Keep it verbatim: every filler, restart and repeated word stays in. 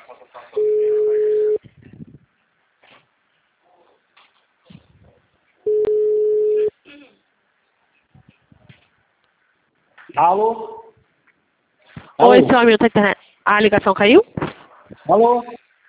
Alô? Oi, Alô? seu amigo, tá internet. A ligação caiu? Alô?